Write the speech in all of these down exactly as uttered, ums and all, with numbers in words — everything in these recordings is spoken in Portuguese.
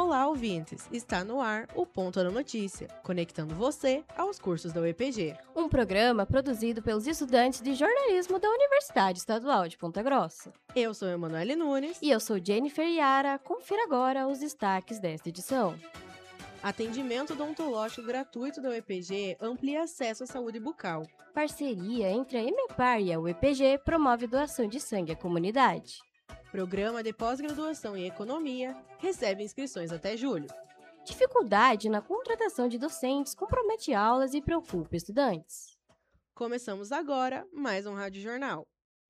Olá, ouvintes! Está no ar o Ponto da Notícia, conectando você aos cursos da U E P G. Um programa produzido pelos estudantes de jornalismo da Universidade Estadual de Ponta Grossa. Eu sou Emanuele Nunes. E eu sou Jennifer Yara. Confira agora os destaques desta edição. Atendimento odontológico gratuito da U E P G amplia acesso à saúde bucal. Parceria entre a EMEPAR e a U E P G promove doação de sangue à comunidade. Programa de pós-graduação em Economia recebe inscrições até julho. Dificuldade na contratação de docentes compromete aulas e preocupa estudantes. Começamos agora mais um Rádio Jornal.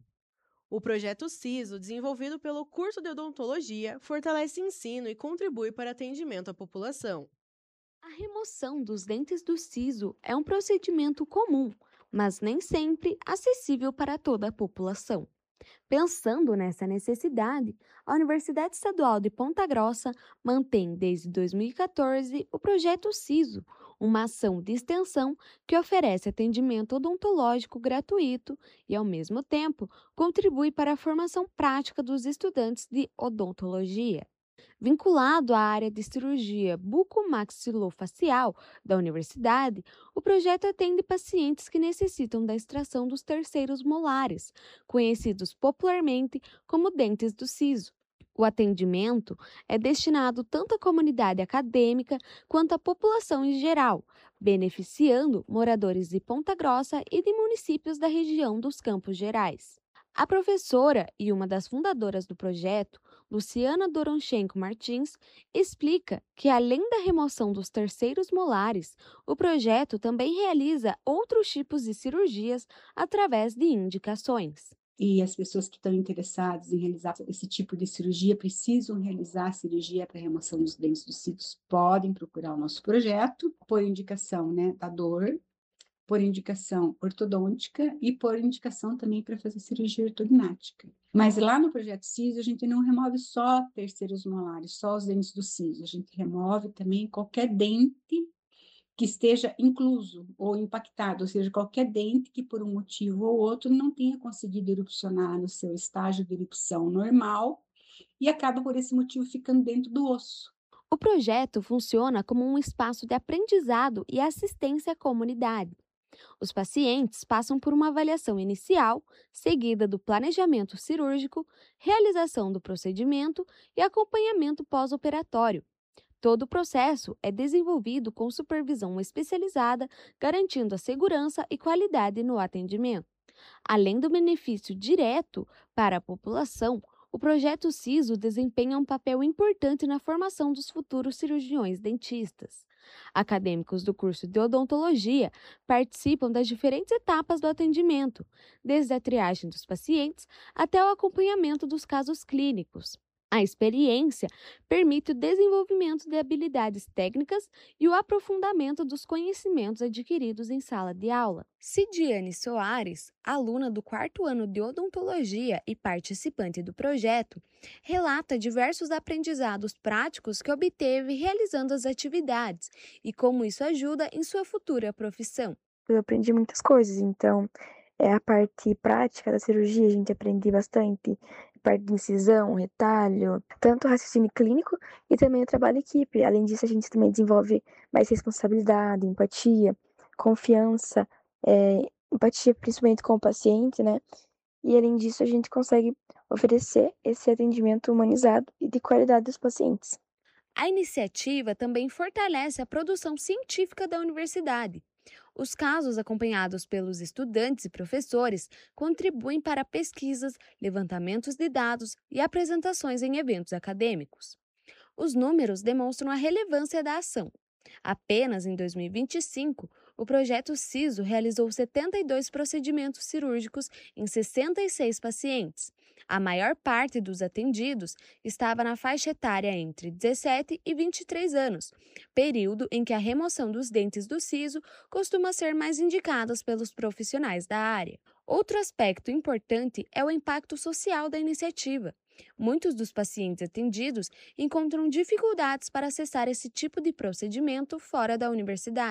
O projeto SISO, desenvolvido pelo curso de odontologia, fortalece ensino e contribui para atendimento à população. A remoção dos dentes do siso é um procedimento comum, mas nem sempre acessível para toda a população. Pensando nessa necessidade, a Universidade Estadual de Ponta Grossa mantém desde dois mil e quatorze o projeto SISO, uma ação de extensão que oferece atendimento odontológico gratuito e, ao mesmo tempo, contribui para a formação prática dos estudantes de odontologia. Vinculado à área de cirurgia bucomaxilofacial da universidade, o projeto atende pacientes que necessitam da extração dos terceiros molares, conhecidos popularmente como dentes do siso. O atendimento é destinado tanto à comunidade acadêmica quanto à população em geral, beneficiando moradores de Ponta Grossa e de municípios da região dos Campos Gerais. A professora e uma das fundadoras do projeto, Luciana Doronchenko Martins, explica que, além da remoção dos terceiros molares, o projeto também realiza outros tipos de cirurgias através de indicações. E as pessoas que estão interessadas em realizar esse tipo de cirurgia, precisam realizar a cirurgia para remoção dos dentes dos sisos, podem procurar o nosso projeto, por indicação, né, da dor, por indicação ortodôntica e por indicação também para fazer cirurgia ortognática. Mas lá no projeto SISO, a gente não remove só terceiros molares, só os dentes do siso, a gente remove também qualquer dente que esteja incluso ou impactado, ou seja, qualquer dente que por um motivo ou outro não tenha conseguido erupcionar no seu estágio de erupção normal e acaba por esse motivo ficando dentro do osso. O projeto funciona como um espaço de aprendizado e assistência à comunidade. Os pacientes passam por uma avaliação inicial, seguida do planejamento cirúrgico, realização do procedimento e acompanhamento pós-operatório. Todo o processo é desenvolvido com supervisão especializada, garantindo a segurança e qualidade no atendimento. Além do benefício direto para a população, o projeto SISO desempenha um papel importante na formação dos futuros cirurgiões dentistas. Acadêmicos do curso de odontologia participam das diferentes etapas do atendimento, desde a triagem dos pacientes até o acompanhamento dos casos clínicos. A experiência permite o desenvolvimento de habilidades técnicas e o aprofundamento dos conhecimentos adquiridos em sala de aula. Cidiane Soares, aluna do quarto ano de odontologia e participante do projeto, relata diversos aprendizados práticos que obteve realizando as atividades e como isso ajuda em sua futura profissão. Eu aprendi muitas coisas, então é a parte prática da cirurgia, a gente aprende bastante, a parte de incisão, retalho, tanto raciocínio clínico e também o trabalho em equipe. Além disso, a gente também desenvolve mais responsabilidade, empatia, confiança, é, empatia principalmente com o paciente, né? E além disso, a gente consegue oferecer esse atendimento humanizado e de qualidade aos pacientes. A iniciativa também fortalece a produção científica da universidade. Os casos acompanhados pelos estudantes e professores contribuem para pesquisas, levantamentos de dados e apresentações em eventos acadêmicos. Os números demonstram a relevância da ação. Apenas em dois mil e vinte e cinco, o projeto SISO realizou setenta e dois procedimentos cirúrgicos em sessenta e seis pacientes. A maior parte dos atendidos estava na faixa etária entre dezessete e vinte e três anos, período em que a remoção dos dentes do siso costuma ser mais indicada pelos profissionais da área. Outro aspecto importante é o impacto social da iniciativa. Muitos dos pacientes atendidos encontram dificuldades para acessar esse tipo de procedimento fora da universidade.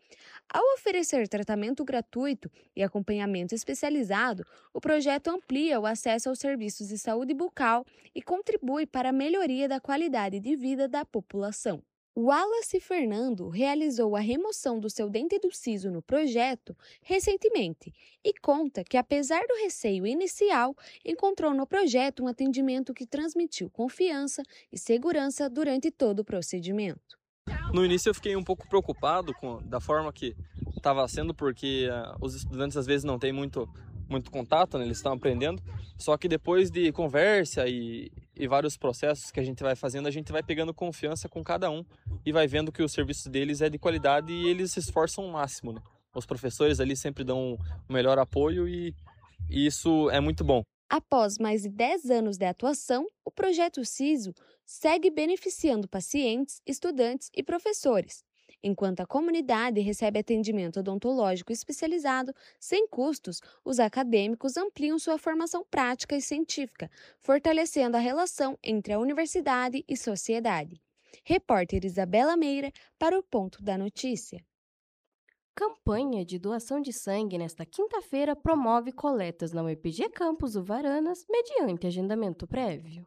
Ao oferecer tratamento gratuito e acompanhamento especializado, o projeto amplia o acesso aos serviços de saúde bucal e contribui para a melhoria da qualidade de vida da população. O Wallace Fernando realizou a remoção do seu dente do siso no projeto recentemente e conta que, apesar do receio inicial, encontrou no projeto um atendimento que transmitiu confiança e segurança durante todo o procedimento. No início eu fiquei um pouco preocupado com da forma que estava sendo, porque uh, os estudantes às vezes não têm muito, muito contato, né? Eles estão aprendendo, só que depois de conversa e, e vários processos que a gente vai fazendo, a gente vai pegando confiança com cada um e vai vendo que o serviço deles é de qualidade e eles se esforçam o máximo, né? Os professores ali sempre dão o melhor apoio e, e isso é muito bom. Após mais de dez anos de atuação, o Projeto Siso segue beneficiando pacientes, estudantes e professores, enquanto a comunidade recebe atendimento odontológico especializado sem custos. Os acadêmicos ampliam sua formação prática e científica, fortalecendo a relação entre a universidade e sociedade. Repórter Isabela Meira para o Ponto da Notícia. Campanha de doação de sangue nesta quinta-feira promove coletas na U E P G Campus Uvaranas mediante agendamento prévio.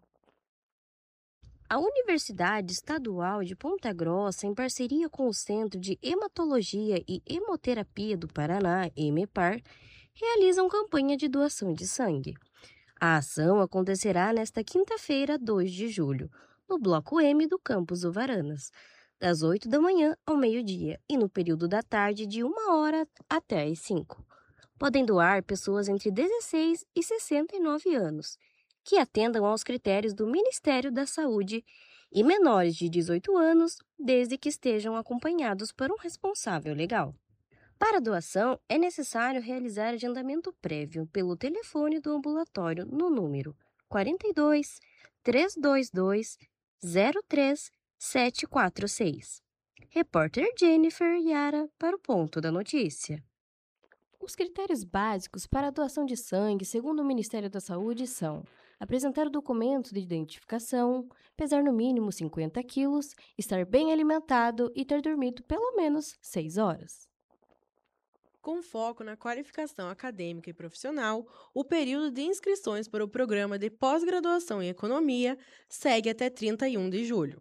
A Universidade Estadual de Ponta Grossa, em parceria com o Centro de Hematologia e Hemoterapia do Paraná, EMEPAR, realizam campanha de doação de sangue. A ação acontecerá nesta quinta-feira, dois de julho, no Bloco M do Campus Uvaranas, das oito da manhã ao meio-dia e no período da tarde de uma hora até às cinco. Podem doar pessoas entre dezesseis e sessenta e nove anos, que atendam aos critérios do Ministério da Saúde, e menores de dezoito anos, desde que estejam acompanhados por um responsável legal. Para a doação, é necessário realizar agendamento prévio pelo telefone do ambulatório no número quarenta e dois, trezentos e vinte e dois, zero três sete quatro seis. Repórter Jennifer Yara para o Ponto da Notícia. Os critérios básicos para a doação de sangue, segundo o Ministério da Saúde, são apresentar o documento de identificação, pesar no mínimo cinquenta quilos, estar bem alimentado e ter dormido pelo menos seis horas. Com foco na qualificação acadêmica e profissional, o período de inscrições para o programa de pós-graduação em Economia segue até trinta e um de julho.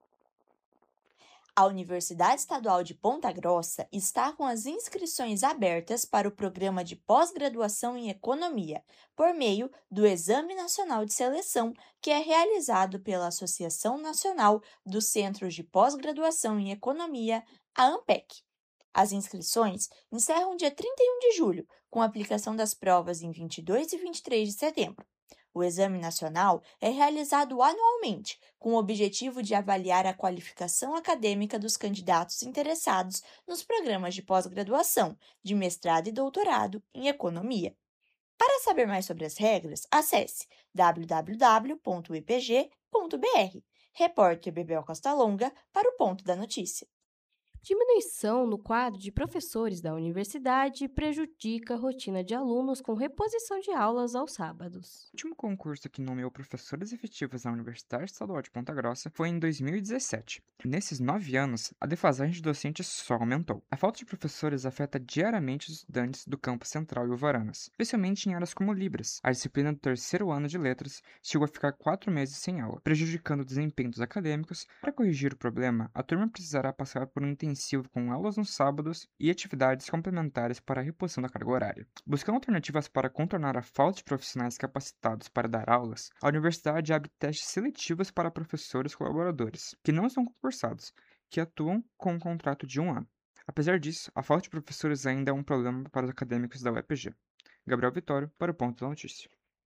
A Universidade Estadual de Ponta Grossa está com as inscrições abertas para o programa de pós-graduação em Economia, por meio do Exame Nacional de Seleção, que é realizado pela Associação Nacional dos Centros de Pós-Graduação em Economia, a ANPEC. As inscrições encerram dia trinta e um de julho, com a aplicação das provas em vinte e dois e vinte e três de setembro. O Exame Nacional é realizado anualmente, com o objetivo de avaliar a qualificação acadêmica dos candidatos interessados nos programas de pós-graduação, de mestrado e doutorado em Economia. Para saber mais sobre as regras, acesse w w w ponto u e p g ponto b r. Repórter Bebel Costa Longa para o Ponto da Notícia. Diminuição no quadro de professores da universidade prejudica a rotina de alunos com reposição de aulas aos sábados. O último concurso que nomeou professores efetivos na Universidade Estadual de Ponta Grossa foi em dois mil e dezessete. Nesses nove anos, a defasagem de docentes só aumentou. A falta de professores afeta diariamente os estudantes do campus central e Uvaranas, especialmente em áreas como Libras. A disciplina do terceiro ano de letras chegou a ficar quatro meses sem aula, prejudicando o desempenho dos acadêmicos. Para corrigir o problema, a turma precisará passar por um intensivo com aulas nos sábados e atividades complementares para a reposição da carga horária. Buscando alternativas para contornar a falta de profissionais capacitados para dar aulas, a universidade abre testes seletivos para professores colaboradores, que não são concursados, que atuam com um contrato de um ano. Apesar disso, a falta de professores ainda é um problema para os acadêmicos da U E P G. Gabriel Vitório, para o Ponto da Notícia.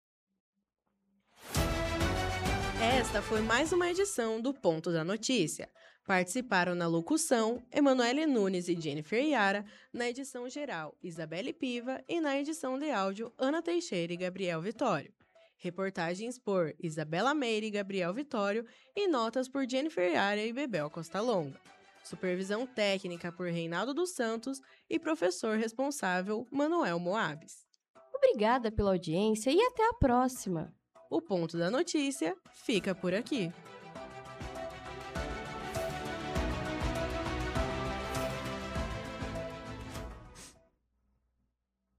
Esta foi mais uma edição do Ponto da Notícia. Participaram na locução Emanuele Nunes e Jennifer Yara, na edição geral Isabelle Piva e na edição de áudio Ana Teixeira e Gabriel Vitório. Reportagens por Isabela Meire e Gabriel Vitório e notas por Jennifer Yara e Bebel Costa Longa. Supervisão técnica por Reinaldo dos Santos e professor responsável Manuel Moabes. Obrigada pela audiência e até a próxima! O Ponto da Notícia fica por aqui.